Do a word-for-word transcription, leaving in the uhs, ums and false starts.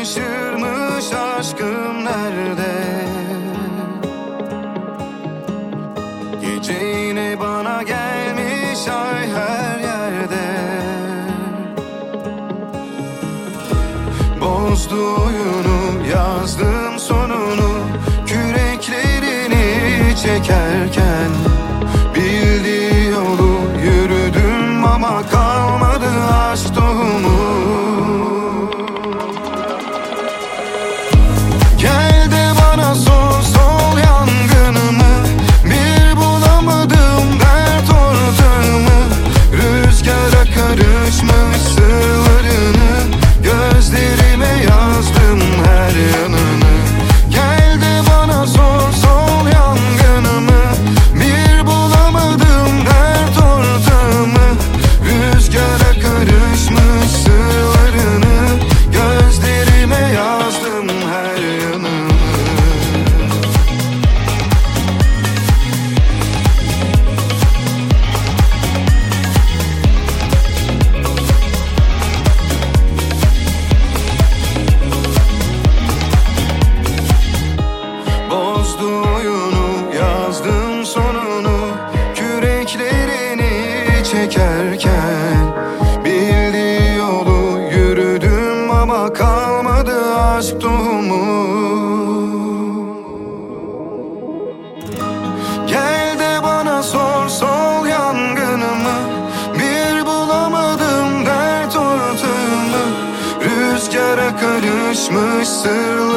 şaşırmış aşkım nerede? Gece yine bana gelmiş ay her yerde. Bozdu oyunu, yazdım sonunu, küreklerini çekerken. Bildiği yolu yürüdüm ama kalmadı aşk tohumu. Gel de bana sor, sol yangınımı, bir bulamadım dert ortağımı. Rüzgara karışmış sırlarını, gözlerime yazdım her yanını. Gel de bana sor, sol yangınımı, bir bulamadım dert ortağımı. Rüzgara karışmış sırlarını, gözlerime yazdım her yanını. Bozdu oyunu, yazdım sonunu, küreklerini çekerken. Bildiği yolu yürüdüm ama kalmadı aşk tohumu. Gel de bana sor, sol yangınımı, bir bulamadım dert ortağımı. Rüzgara karışmış sırlar